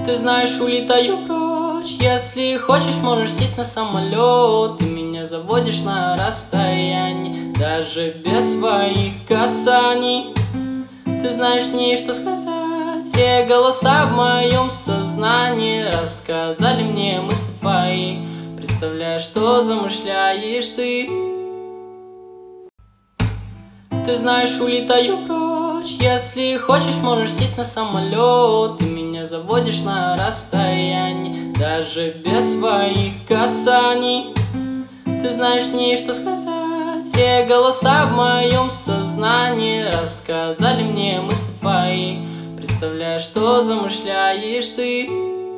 Ты знаешь, улетаю прочь. Если хочешь, можешь сесть на самолет. Ты меня заводишь на расстоянии, даже без своих касаний. Ты знаешь, мне что сказать. Все голоса в моем сознании рассказали мне мысли твои. Представляешь, что замышляешь ты. Ты знаешь, улетаю прочь. Если хочешь, можешь сесть на самолет. Ты меня заводишь на расстоянии, даже без своих касаний. Ты знаешь, мне что сказать. Все голоса в моем сознании рассказали мне мысли твои. Представляешь, что замышляешь ты.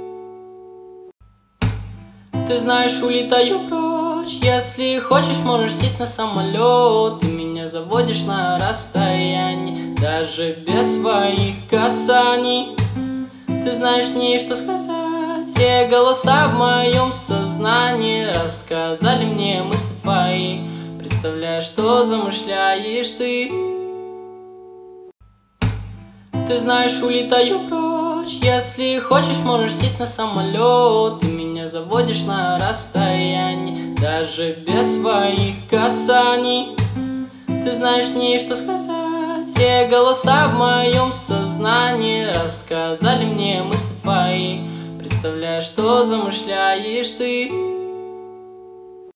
Ты знаешь, улетаю прочь. Если хочешь, можешь сесть на самолет. Ты меня заводишь на расстоянии, даже без своих касаний. Ты знаешь, мне что сказать. Все голоса в моем сознании рассказали мне мысли твои. Представляешь, что замышляешь ты. Ты знаешь, улетаю прочь. Если хочешь, можешь сесть на самолет. Ты меня заводишь на расстоянии, даже без своих касаний. Ты знаешь, мне что сказать. Все голоса в моем сознании рассказали мне мысли твои. Представляешь, что замышляешь ты.